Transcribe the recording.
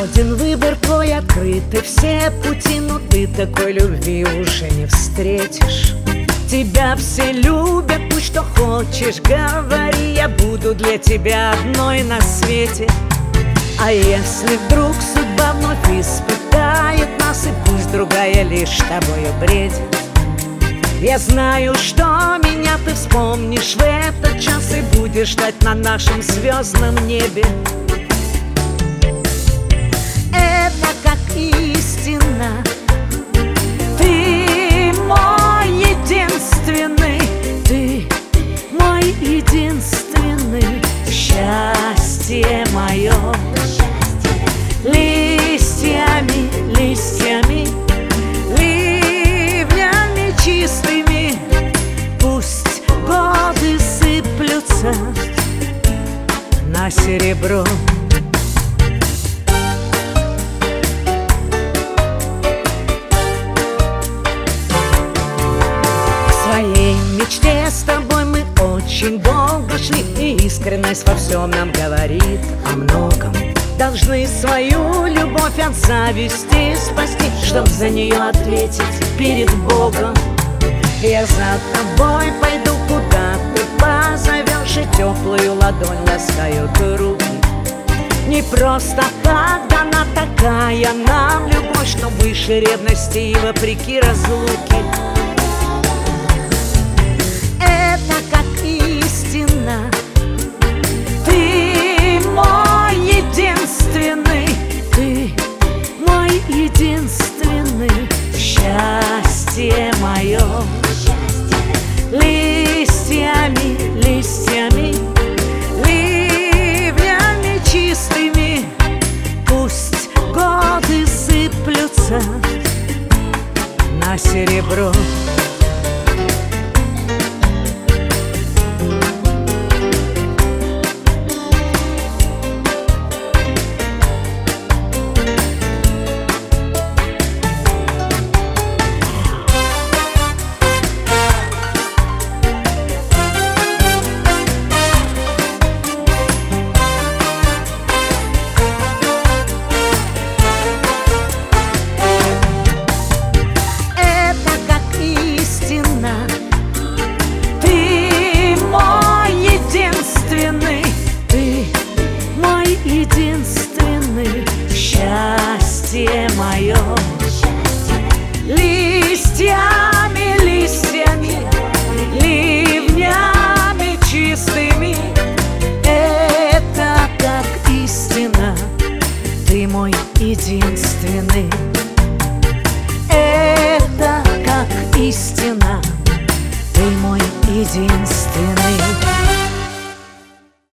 Свободен выбор твой, открыты все пути, но ты такой любви уже не встретишь. Тебя все любят, пусть что хочешь говори, я буду для тебя одной на свете. А если вдруг судьба вновь испытает нас, и пусть другая лишь тобою бредит, я знаю, что меня ты вспомнишь в этот час и будешь ждать на нашем звездном небе. Это как истина. Ты мой единственный, ты мой единственный, счастье мое. Листьями, листьями, ливнями чистыми пусть годы сыплются на серебро. К своей мечте с тобой мы очень долго шли, и искренность во всем нам говорит о многом. Должны свою любовь от зависти спасти, чтоб за нее ответить перед Богом. Я за тобой пойду, куда ты позовешь, и теплую ладонь ласкают руки. Не просто так дана такая нам любовь, что выше ревности и вопреки разлуки. Это как истина. Ты мой единственный, ты мой единственный, счастье мое. Листьями, листьями, ливнями чистыми пусть годы сыплются на серебро. Единственный, счастье мое. Листьями, листьями, ливнями чистыми, это как истина. Ты мой единственный. Это как истина. Ты мой единственный.